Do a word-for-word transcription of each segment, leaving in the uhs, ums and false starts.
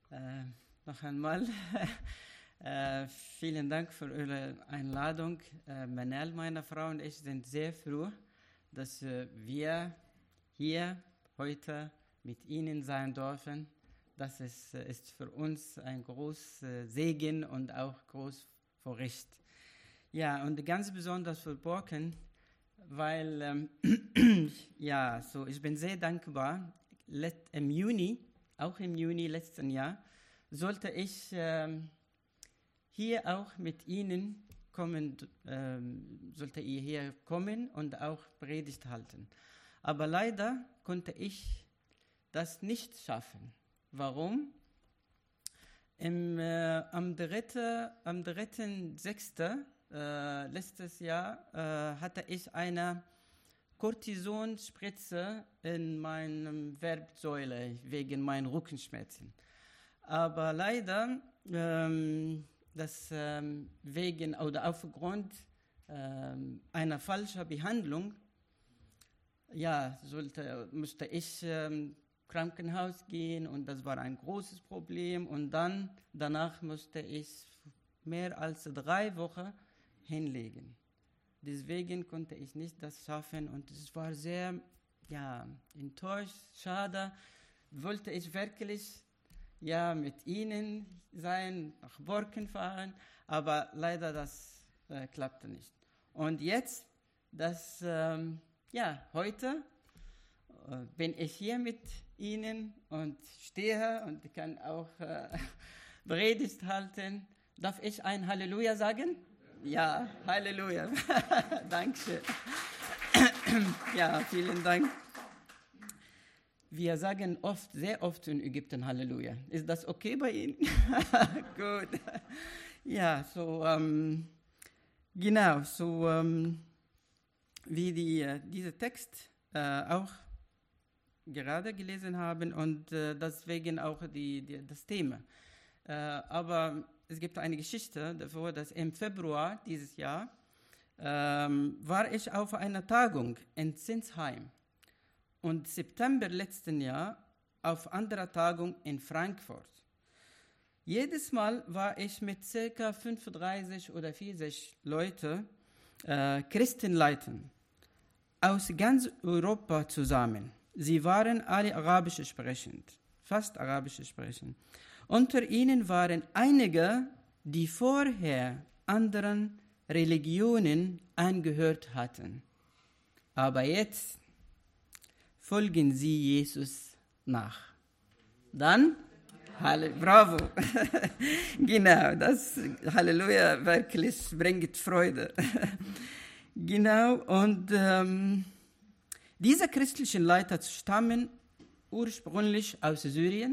Äh, noch einmal äh, vielen Dank für eure Einladung. Äh, Manel, meine Frau und ich sind sehr froh, dass äh, wir hier heute mit Ihnen sein dürfen. Das ist, äh, ist für uns ein großer Segen und auch groß Vorrecht. Ja, und ganz besonders für Borken, weil ähm, ja, so ich bin sehr dankbar. Let, Im Juni, auch im Juni letzten Jahr, sollte ich ähm, hier auch mit Ihnen kommen, ähm, sollte ihr hier kommen und auch Predigt halten. Aber leider konnte ich das nicht schaffen. Warum? Im, äh, am dritten am dritten sechsten Äh, letztes Jahr äh, hatte ich eine Cortisonspritze in meiner Wirbelsäule wegen meiner Rückenschmerzen. Aber leider, ähm, das, ähm, wegen oder aufgrund ähm, einer falschen Behandlung, ja, sollte, musste ich ähm, Krankenhaus gehen und das war ein großes Problem. Und dann, danach musste ich mehr als drei Wochen hinlegen. Deswegen konnte ich nicht das schaffen und es war sehr, ja, enttäuscht, schade. Wollte ich wirklich, ja, mit Ihnen sein, nach Borken fahren, aber leider das äh, klappte nicht. Und jetzt, das, ähm, ja, heute äh, bin ich hier mit Ihnen und stehe und kann auch äh, Predigt halten. Darf ich ein Halleluja sagen? Ja, Halleluja. Dankeschön. Ja, vielen Dank. Wir sagen oft, sehr oft in Ägypten Halleluja. Ist das okay bei Ihnen? Gut. Ja, so, ähm, genau, so ähm, wie die, äh, dieser Text äh, auch gerade gelesen haben und äh, deswegen auch die, die, das Thema. Äh, aber es gibt eine Geschichte davor, dass im Februar dieses Jahr ähm, war ich auf einer Tagung in Zinsheim und September letzten Jahr auf anderer Tagung in Frankfurt. Jedes Mal war ich mit ca. fünfunddreißig oder vierzig Leuten, äh, Christenleuten, aus ganz Europa zusammen. Sie waren alle Arabisch sprechend, fast Arabisch sprechend. Unter ihnen waren einige, die vorher anderen Religionen angehört hatten. Aber jetzt folgen sie Jesus nach. Dann, Halle, bravo. Genau, das Halleluja wirklich bringt Freude. Genau, und ähm, diese christlichen Leiter stammen ursprünglich aus Syrien,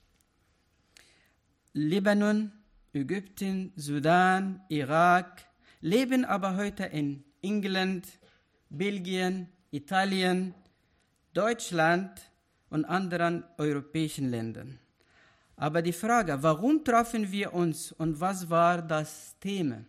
Libanon, Ägypten, Sudan, Irak, leben aber heute in England, Belgien, Italien, Deutschland und anderen europäischen Ländern. Aber die Frage, warum trafen wir uns und was war das Thema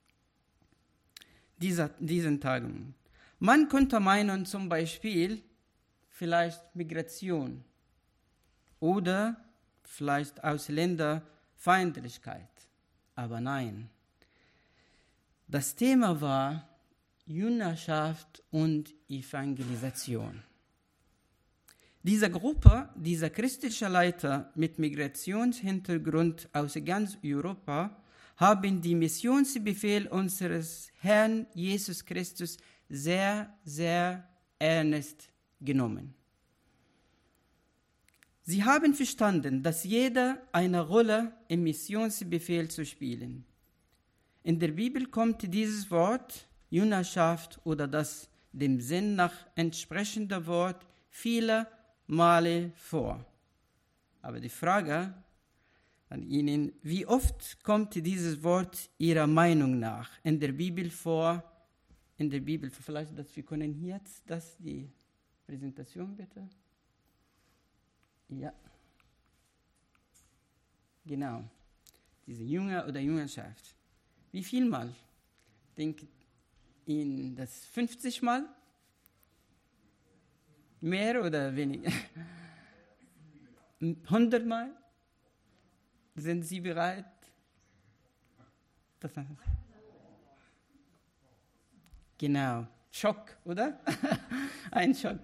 dieser, diesen Tagen? Man könnte meinen, zum Beispiel vielleicht Migration oder vielleicht Ausländerfeindlichkeit. Aber nein. Das Thema war Jüngerschaft und Evangelisation. Diese Gruppe, dieser christliche Leiter mit Migrationshintergrund aus ganz Europa, haben die Missionsbefehl unseres Herrn Jesus Christus sehr, sehr ernst genommen. Sie haben verstanden, dass jeder eine Rolle im Missionsbefehl zu spielen. In der Bibel kommt dieses Wort Jüngerschaft oder das dem Sinn nach entsprechende Wort viele Male vor. Aber die Frage an Ihnen, wie oft kommt dieses Wort Ihrer Meinung nach in der Bibel vor? In der Bibel, vielleicht, dass wir können jetzt das die Präsentation bitte. Ja, genau, diese Jünger oder Jüngerschaft. Wie viel Mal? Denkt Ihnen das fünfzig Mal? Mehr oder weniger? hundert Mal? Sind Sie bereit? Das genau. Schock, oder? Ein Schock.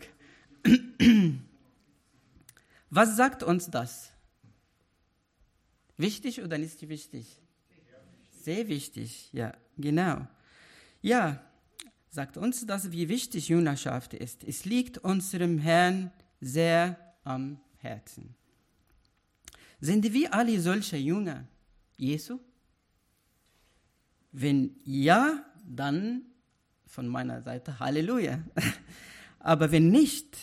Was sagt uns das? Wichtig oder nicht wichtig? Sehr wichtig, ja, genau. Ja, sagt uns das, wie wichtig Jüngerschaft ist. Es liegt unserem Herrn sehr am Herzen. Sind wir alle solche Jünger Jesu? Wenn ja, dann von meiner Seite Halleluja. Aber wenn nicht,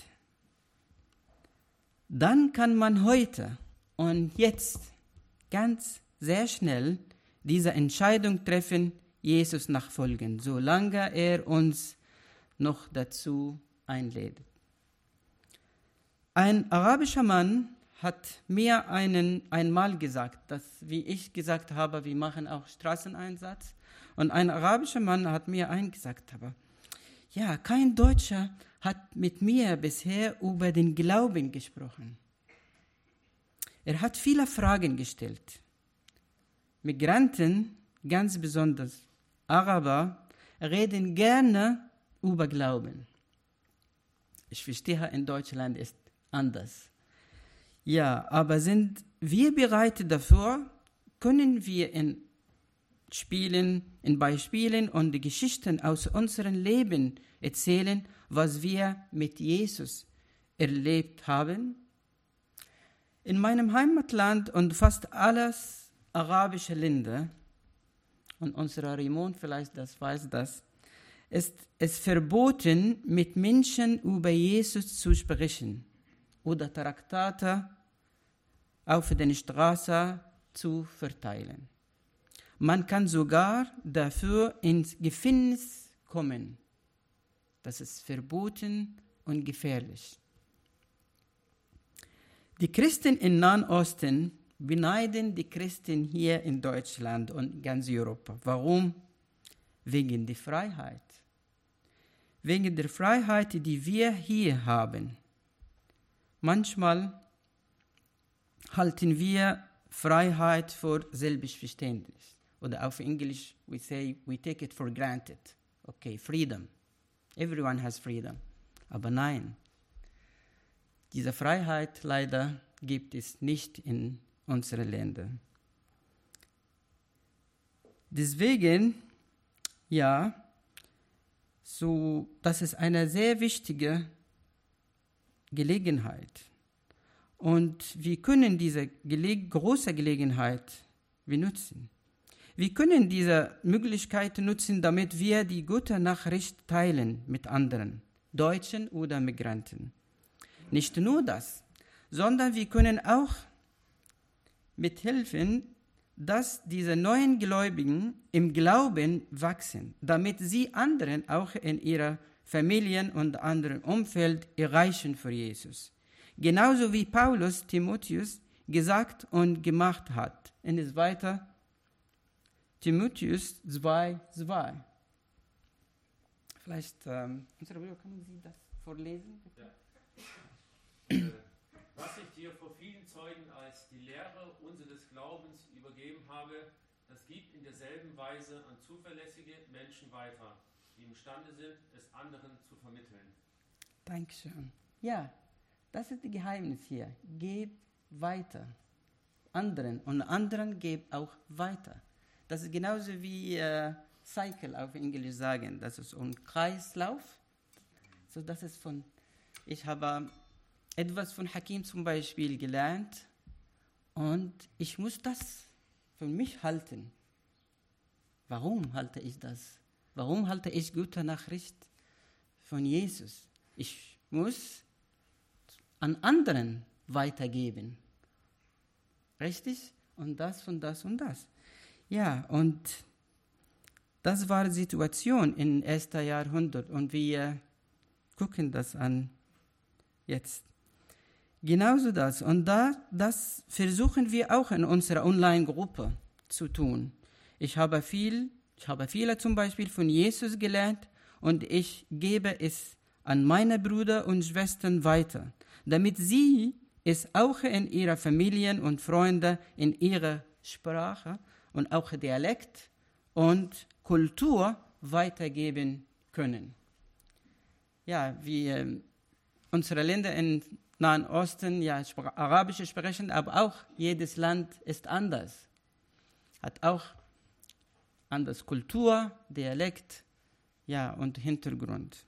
dann kann man heute und jetzt ganz sehr schnell diese Entscheidung treffen, Jesus nachfolgen, solange er uns noch dazu einlädt. Ein arabischer Mann hat mir einen, einmal gesagt, dass, wie ich gesagt habe, wir machen auch Straßeneinsatz. Und ein arabischer Mann hat mir eingesagt, aber ja, kein Deutscher hat mit mir bisher über den Glauben gesprochen. Er hat viele Fragen gestellt. Migranten, ganz besonders Araber, reden gerne über Glauben. Ich verstehe, in Deutschland ist anders. Ja, aber sind wir bereit dafür, können wir in Spielen, in Beispielen und Geschichten aus unserem Leben erzählen, was wir mit Jesus erlebt haben? In meinem Heimatland und fast alles arabische Länder, und unser Raimund vielleicht das weiß das, ist es verboten, mit Menschen über Jesus zu sprechen oder Traktate auf der Straße zu verteilen. Man kann sogar dafür ins Gefängnis kommen. Das ist verboten und gefährlich. Die Christen im Nahen Osten beneiden die Christen hier in Deutschland und ganz Europa. Warum? Wegen der Freiheit. Wegen der Freiheit, die wir hier haben. Manchmal halten wir Freiheit für selbstverständlich. Oder auf Englisch, we say, we take it for granted. Okay, freedom. Everyone has freedom. Aber nein, diese Freiheit leider gibt es nicht in unseren Ländern. Deswegen, ja, so, das ist eine sehr wichtige Gelegenheit. Und wir können diese gele- große Gelegenheit benutzen. Wir können diese Möglichkeit nutzen, damit wir die gute Nachricht teilen mit anderen, Deutschen oder Migranten. Nicht nur das, sondern wir können auch mithelfen, dass diese neuen Gläubigen im Glauben wachsen, damit sie anderen auch in ihrer Familien- und anderen Umfeld erreichen für Jesus. Genauso wie Paulus Timotheus gesagt und gemacht hat. Und es weiter Timotheus zwei, zwei. Vielleicht, ähm, unsere Brüder, können Sie das vorlesen? Ja. Äh, was ich dir vor vielen Zeugen als die Lehre unseres Glaubens übergeben habe, das gibt in derselben Weise an zuverlässige Menschen weiter, die imstande sind, es anderen zu vermitteln. Dankeschön. Ja, das ist das Geheimnis hier. Gebt weiter. Anderen und anderen gebt auch weiter. Das ist genauso wie äh, Cycle auf Englisch sagen. Das ist ein Kreislauf. So, das ist von, ich habe etwas von Hakim zum Beispiel gelernt und ich muss das für mich halten. Warum halte ich das? Warum halte ich gute Nachricht von Jesus? Ich muss an anderen weitergeben. Richtig? Und das und das und das. Ja, und das war die Situation im ersten Jahrhundert und wir gucken das an jetzt. Genauso das. Und da, das versuchen wir auch in unserer Online-Gruppe zu tun. Ich habe viel, ich habe viele zum Beispiel von Jesus gelernt und ich gebe es an meine Brüder und Schwestern weiter, damit sie es auch in ihrer Familien und Freunde, in ihrer Sprache und auch Dialekt und Kultur weitergeben können. Ja, wie äh, unsere Länder im Nahen Osten ja Spr- Arabisch sprechen, aber auch jedes Land ist anders. Hat auch anders Kultur, Dialekt, ja, und Hintergrund.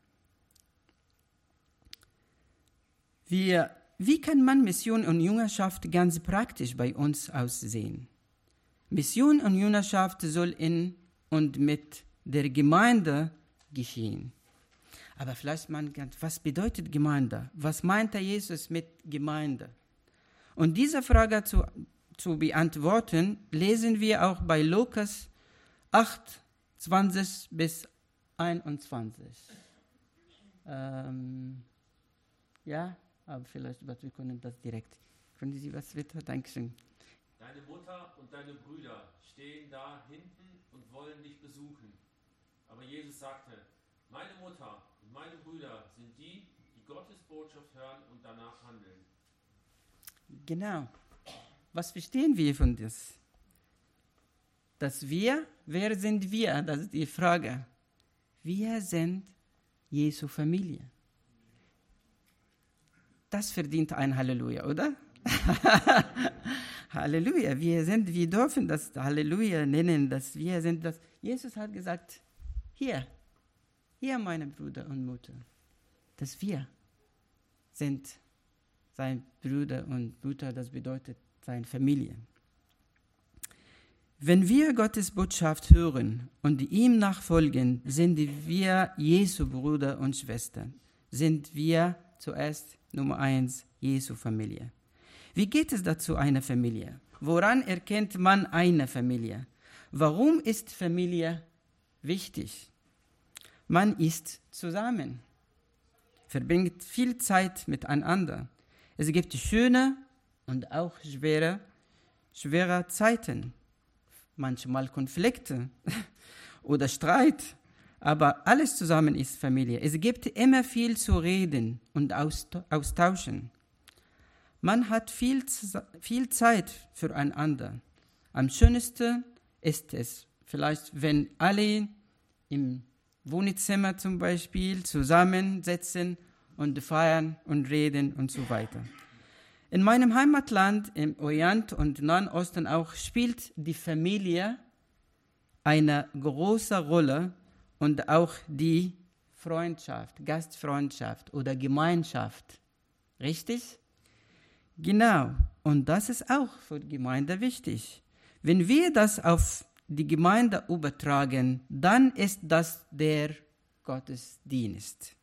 Wie, wie kann man Mission und Jüngerschaft ganz praktisch bei uns aussehen? Mission und Jüngerschaft soll in und mit der Gemeinde geschehen. Aber vielleicht man, was bedeutet Gemeinde? Was meinte Jesus mit Gemeinde? Und diese Frage zu, zu beantworten, lesen wir auch bei Lukas acht, zwanzig bis einundzwanzig. Ähm, ja, aber vielleicht, wir können das direkt. Können Sie was bitte? Dankeschön. Deine Mutter und deine Brüder stehen da hinten und wollen dich besuchen. Aber Jesus sagte, meine Mutter und meine Brüder sind die, die Gottes Botschaft hören und danach handeln. Genau. Was verstehen wir von das? Dass wir, wer sind wir? Das ist die Frage. Wir sind Jesu Familie. Das verdient ein Halleluja, oder? Halleluja, wir sind, wir dürfen das Halleluja nennen, dass wir sind das. Jesus hat gesagt, hier, hier meine Brüder und Mutter, dass wir sind sein Bruder und Mutter, das bedeutet seine Familie. Wenn wir Gottes Botschaft hören und ihm nachfolgen, sind wir Jesu Brüder und Schwestern. Sind wir zuerst Nummer eins Jesu Familie. Wie geht es dazu, eine Familie? Woran erkennt man eine Familie? Warum ist Familie wichtig? Man ist zusammen, verbringt viel Zeit miteinander. Es gibt schöne und auch schwere, schwere Zeiten. Manchmal Konflikte oder Streit, aber alles zusammen ist Familie. Es gibt immer viel zu reden und austauschen. Man hat viel, viel Zeit füreinander. Am schönsten ist es vielleicht, wenn alle im Wohnzimmer zum Beispiel zusammensitzen und feiern und reden und so weiter. In meinem Heimatland, im Orient und Nahen Osten auch, spielt die Familie eine große Rolle und auch die Freundschaft, Gastfreundschaft oder Gemeinschaft. Richtig? Genau. Und das ist auch für die Gemeinde wichtig. Wenn wir das auf die Gemeinde übertragen, dann ist das der Gottesdienst.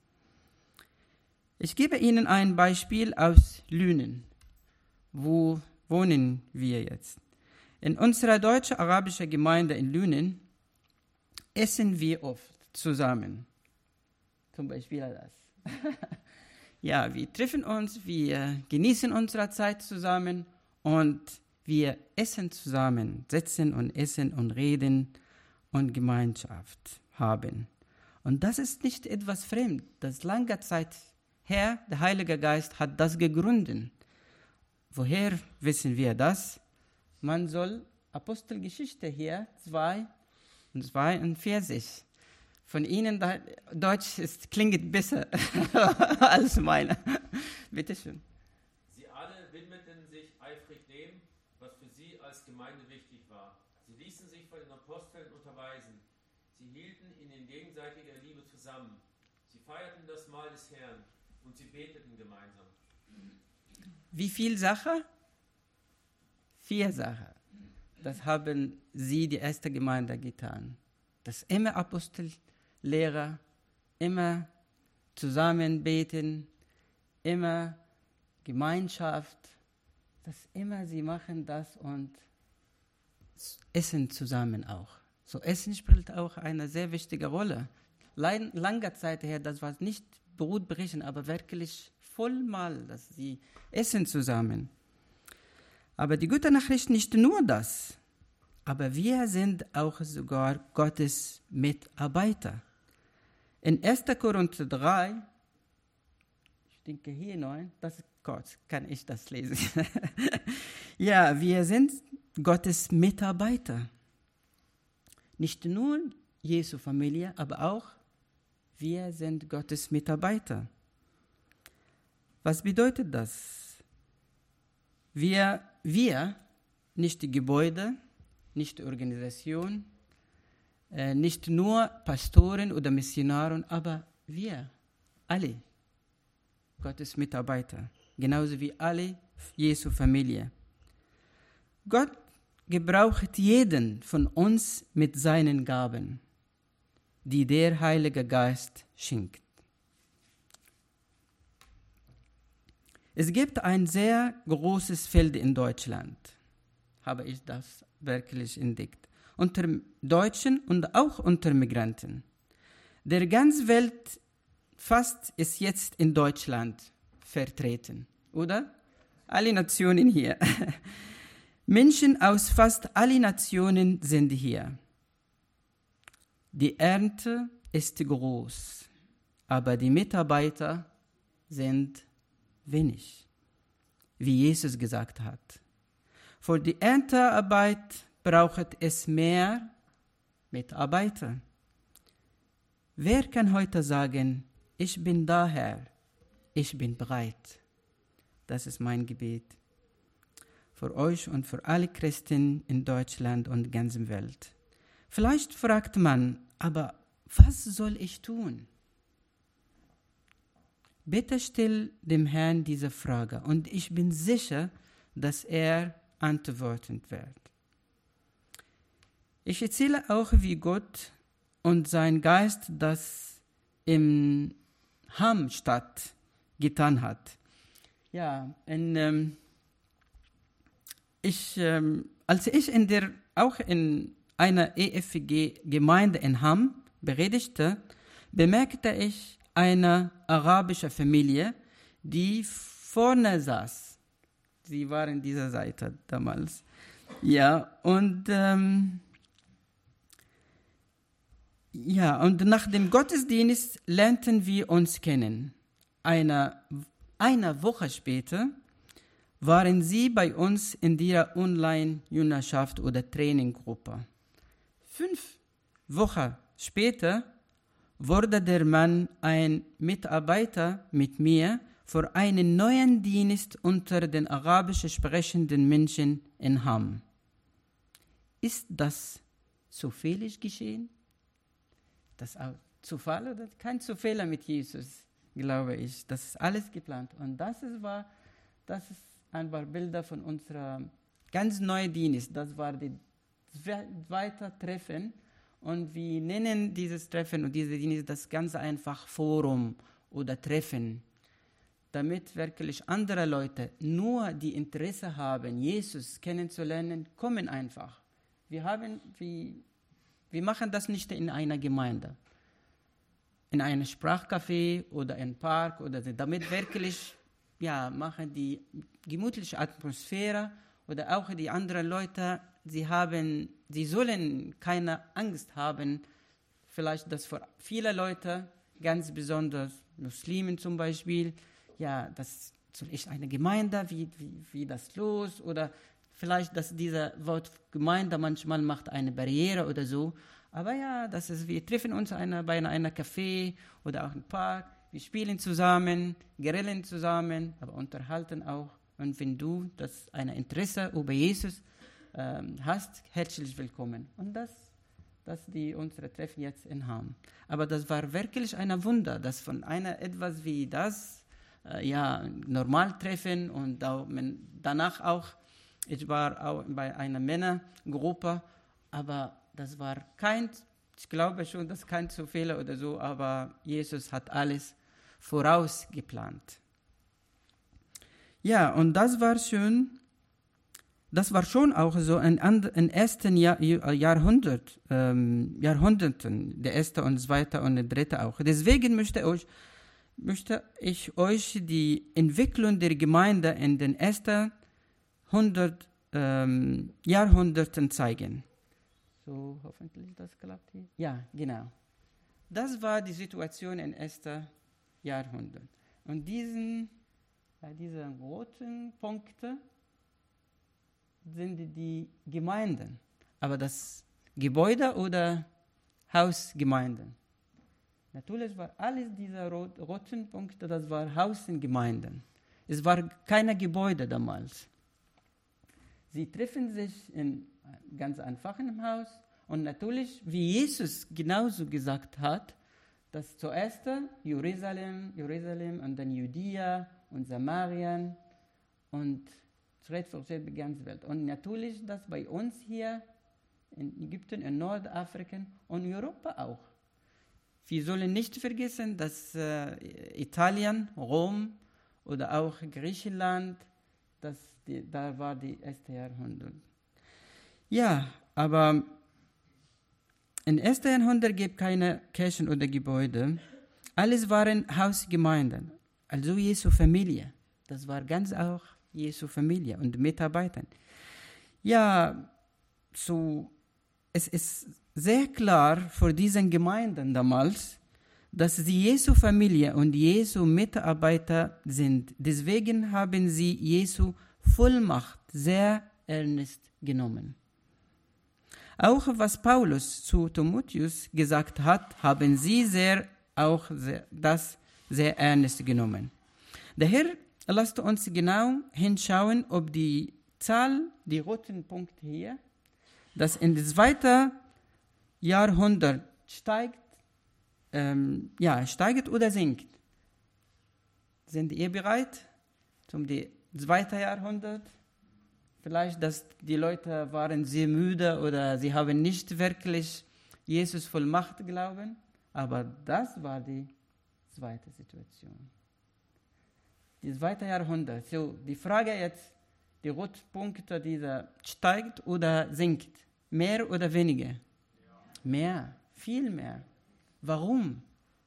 Ich gebe Ihnen ein Beispiel aus Lünen. Wo wohnen wir jetzt? In unserer deutsch-arabischen Gemeinde in Lünen essen wir oft zusammen. Zum Beispiel das. Ja, wir treffen uns, wir genießen unsere Zeit zusammen und wir essen zusammen, sitzen und essen und reden und Gemeinschaft haben. Und das ist nicht etwas fremd. Das lange Zeit her, der Heilige Geist hat das gegründet. Woher wissen wir das? Man soll Apostelgeschichte hier zwei und zweiundvierzig. Von Ihnen da, Deutsch ist, klingt besser als meine. Bitte schön. Sie alle widmeten sich eifrig dem, was für sie als Gemeinde wichtig war. Sie ließen sich von den Aposteln unterweisen. Sie hielten in gegenseitiger Liebe zusammen. Sie feierten das Mahl des Herrn und sie beteten gemeinsam. Wie viel Sachen? Vier Sachen. Das haben sie, die erste Gemeinde, getan. Das immer Apostellehrer, immer zusammen beten, immer Gemeinschaft, das immer sie machen das und essen zusammen auch. So Essen spielt auch eine sehr wichtige Rolle. Lang, lange Zeit her, das war nicht Brotbrechen, aber wirklich vollmal, dass sie essen zusammen. Aber die gute Nachricht nicht nur das, aber wir sind auch sogar Gottes Mitarbeiter. In erster Korinther drei, ich denke hier neun, das Gott, kann ich das lesen? Ja, wir sind Gottes Mitarbeiter. Nicht nur Jesu Familie, aber auch wir sind Gottes Mitarbeiter. Was bedeutet das? Wir, wir, nicht die Gebäude, nicht die Organisation, äh, nicht nur Pastoren oder Missionare, aber wir, alle, Gottes Mitarbeiter, genauso wie alle Jesu Familie. Gott gebraucht jeden von uns mit seinen Gaben, die der Heilige Geist schenkt. Es gibt ein sehr großes Feld in Deutschland, habe ich das wirklich entdeckt, unter Deutschen und auch unter Migranten. Der ganze Welt fast ist jetzt in Deutschland vertreten, oder? Alle Nationen hier. Menschen aus fast allen Nationen sind hier. Die Ernte ist groß, aber die Mitarbeiter sind wenig, wie Jesus gesagt hat. Für die Erntearbeit braucht es mehr Mitarbeiter. Wer kann heute sagen, ich bin daher, ich bin bereit? Das ist mein Gebet für euch und für alle Christen in Deutschland und der ganzen Welt. Vielleicht fragt man, aber was soll ich tun? Bitte stell dem Herrn diese Frage und ich bin sicher, dass er antworten wird. Ich erzähle auch, wie Gott und sein Geist das in Hamm-Stadt getan hat. Ja, in, ähm, ich, ähm, als ich in der, auch in einer E F G-Gemeinde in Hamm predigte, bemerkte ich eine arabische Familie, die vorne saß. Sie waren dieser Seite damals. Ja, und ähm, ja, und nach dem Gottesdienst lernten wir uns kennen. Eine, eine Woche später waren sie bei uns in der Online-Jüngerschaft oder Traininggruppe. Fünf Wochen später wurde der Mann ein Mitarbeiter mit mir für einen neuen Dienst unter den arabisch sprechenden Menschen in Hamm. Ist das zufällig geschehen? Das ist auch Zufall oder kein Zufall mit Jesus, glaube ich. Das ist alles geplant. Und das ist, war, das ist ein paar Bilder von unserem ganz neuen Dienst. Das war das zweite Treffen. Und wir nennen dieses Treffen und diese Dienst das ganz einfach Forum oder Treffen, damit wirklich andere Leute nur die Interesse haben, Jesus kennenzulernen, kommen einfach. Wir haben, wir, wir machen das nicht in einer Gemeinde, in einem Sprachcafé oder im Park oder so, damit wirklich, ja, machen die gemütliche Atmosphäre oder auch die anderen Leute, sie haben, sie sollen keine Angst haben, vielleicht das für viele Leute, ganz besonders Muslimen zum Beispiel, ja, das ist eine Gemeinde, wie, wie, wie das los, oder vielleicht, dass dieser Wort Gemeinde manchmal macht eine Barriere oder so, aber ja, das ist, wir treffen uns eine, bei einer Café oder auch im Park, wir spielen zusammen, grillen zusammen, aber unterhalten auch, und wenn du das eine Interesse über Jesus ähm, hast, herzlich willkommen. Und das, das die unsere Treffen jetzt in Hamm. Aber das war wirklich ein Wunder, dass von einer etwas wie das, äh, ja, normal treffen und auch, danach auch, ich war auch bei einer Männergruppe, aber das war kein, ich glaube schon, das ist kein Zufall oder so, aber Jesus hat alles vorausgeplant. Ja, und das war schön. Das war schon auch so in im ersten Jahr, Jahrhundert, ähm, Jahrhunderten, der erste und zweite und der dritte auch. Deswegen möchte, euch, möchte ich euch die Entwicklung der Gemeinde in den ersten hundert ähm, Jahrhunderten zeigen. So, hoffentlich das klappt hier. Ja, genau. Das war die Situation im ersten Jahrhundert. Und diesen Ja, diese roten Punkte sind die Gemeinden. Aber das Gebäude oder Hausgemeinden? Natürlich war alles diese rot, roten Punkte, das war Hausengemeinden. Es war keine Gebäude damals. Sie treffen sich in ganz einfachem Haus und natürlich, wie Jesus genauso gesagt hat, dass zuerst Jerusalem, Jerusalem und dann Judäa und Samarien und Schritt für Schritt die ganze Welt. Und natürlich das bei uns hier in Ägypten, in Nordafrika und Europa auch. Wir sollen nicht vergessen, dass äh, Italien, Rom oder auch Griechenland, das die, da war die erste Jahrhundert. Ja, aber im ersten Jahrhundert gibt es keine Kirchen oder Gebäude. Alles waren Hausgemeinden, also Jesu Familie. Das war ganz auch Jesu Familie und Mitarbeiter. Ja, so, es ist sehr klar für diese Gemeinden damals, dass sie Jesu Familie und Jesu Mitarbeiter sind. Deswegen haben sie Jesu Vollmacht sehr ernst genommen. Auch was Paulus zu Timotheus gesagt hat, haben sie sehr, auch sehr, das sehr ernst genommen. Daher lasst uns genau hinschauen, ob die Zahl, die roten Punkte hier, das in das zweite Jahrhundert steigt, ähm, ja, steigt oder sinkt. Sind ihr bereit zum zweiten Jahrhundert? Vielleicht, dass die Leute waren sehr müde oder sie haben nicht wirklich Jesus voll Macht glauben, aber das war die zweite Situation. Das zweite Jahrhundert. So, die Frage jetzt, die Rotpunkte, dieser steigt oder sinkt? Mehr oder weniger? Ja. Mehr, viel mehr. Warum?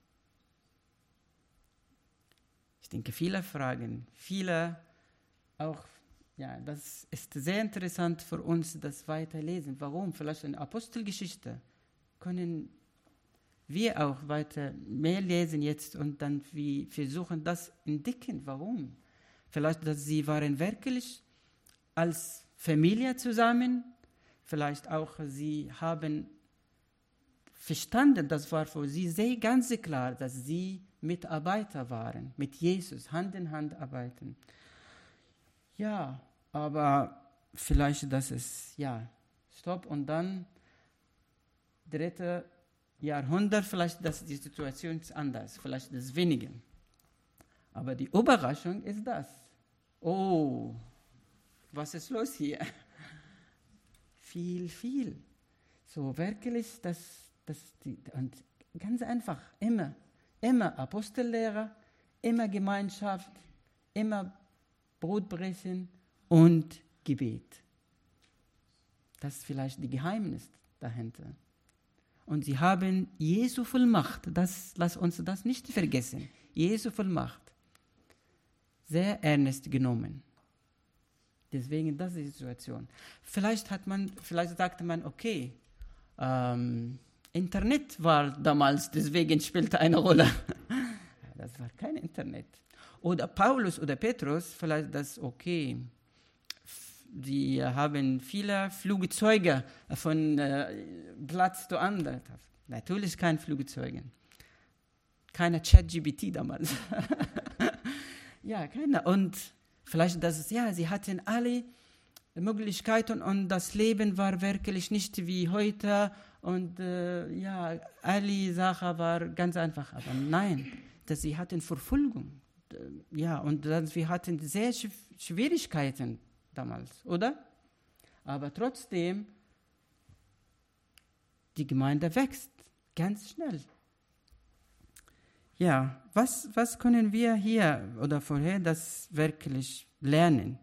Ich denke, viele Fragen, viele auch, ja, das ist sehr interessant für uns, das weiterlesen. Warum? Vielleicht in Apostelgeschichte können wir auch weiter mehr lesen jetzt und dann wir versuchen, das entdecken. Warum? Vielleicht, dass sie waren wirklich als Familie zusammen, vielleicht auch sie haben verstanden, das war für sie sehr ganz klar, dass sie Mitarbeiter waren, mit Jesus Hand in Hand arbeiten. Ja, aber vielleicht, das ist, ja, stopp und dann dritte Jahrhundert, vielleicht dass die Situation ist anders, vielleicht ist weniger. Aber die Überraschung ist das. Oh, was ist los hier? Viel, viel. So wirklich, das, das, die, und ganz einfach, immer, immer Apostellehrer, immer Gemeinschaft, immer Brotbrechen und Gebet. Das ist vielleicht die Geheimnis dahinter. Und sie haben Jesu Vollmacht, das, lass uns das nicht vergessen, Jesu Vollmacht sehr ernst genommen. Deswegen, das ist die Situation. Vielleicht hat man, vielleicht sagte man, okay, ähm, Internet war damals, deswegen spielte eine Rolle. Das war kein Internet. Oder Paulus oder Petrus, vielleicht das, okay, sie haben viele Flugzeuge von äh, Platz zu anderen. Natürlich keine Flugzeuge. Keine ChatGPT damals. Ja, keine. Und vielleicht, das ist, ja, sie hatten alle Möglichkeiten und das Leben war wirklich nicht wie heute und äh, ja, alle Sachen waren ganz einfach. Aber nein, dass sie hatten Verfolgung. Ja, und dass wir hatten sehr Schwierigkeiten damals, oder? Aber trotzdem, die Gemeinde wächst ganz schnell. Ja, was, was können wir hier oder vorher das wirklich lernen?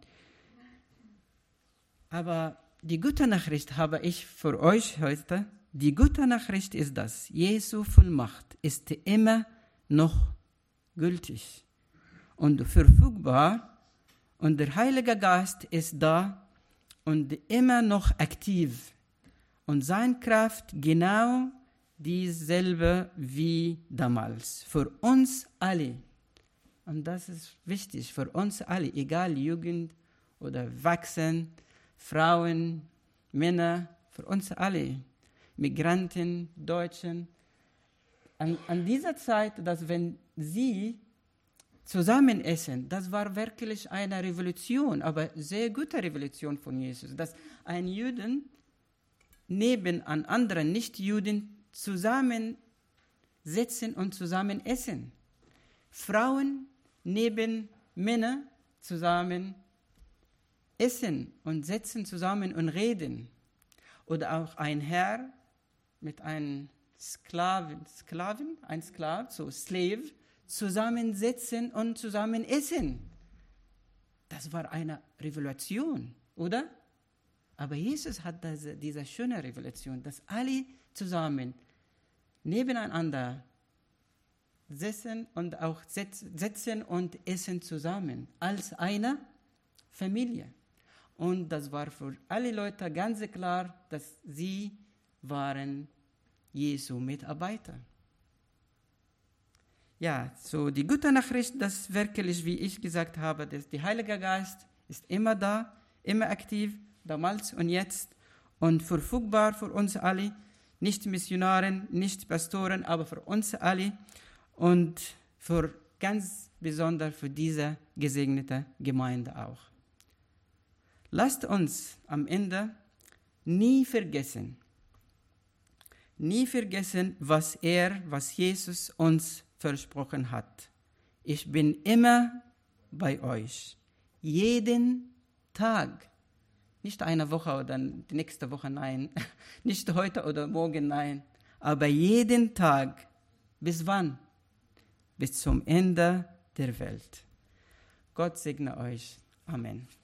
Aber die gute Nachricht habe ich für euch heute. Die gute Nachricht ist das: Jesu Vollmacht ist immer noch gültig und verfügbar. Und der Heilige Geist ist da und immer noch aktiv. Und seine Kraft genau dieselbe wie damals. Für uns alle. Und das ist wichtig für uns alle, egal Jugend oder Erwachsene, Frauen, Männer, für uns alle, Migranten, Deutschen. An, an dieser Zeit, dass wenn sie zusammen essen, das war wirklich eine Revolution, aber sehr gute Revolution von Jesus, dass ein Juden neben an anderen Nicht-Juden zusammen sitzen und zusammen essen. Frauen neben Männern zusammen essen und sitzen zusammen und reden. Oder auch ein Herr mit einem Sklaven, Sklaven, ein Sklav, so Slave, zusammensitzen und zusammen essen. Das war eine Revolution, oder? Aber Jesus hat diese, diese schöne Revolution, dass alle zusammen nebeneinander sitzen und auch sitzen und essen zusammen als eine Familie. Und das war für alle Leute ganz klar, dass sie waren Jesu Mitarbeiter. Ja, so die gute Nachricht, dass wirklich, wie ich gesagt habe, dass der Heilige Geist ist immer da, immer aktiv, damals und jetzt und verfügbar für uns alle, nicht Missionaren, nicht Pastoren, aber für uns alle und für ganz besonders für diese gesegnete Gemeinde auch. Lasst uns am Ende nie vergessen, nie vergessen, was er, was Jesus uns versprochen hat. Ich bin immer bei euch, jeden Tag. Nicht eine Woche oder die nächste Woche, nein. Nicht heute oder morgen, nein. Aber jeden Tag. Bis wann? Bis zum Ende der Welt. Gott segne euch. Amen.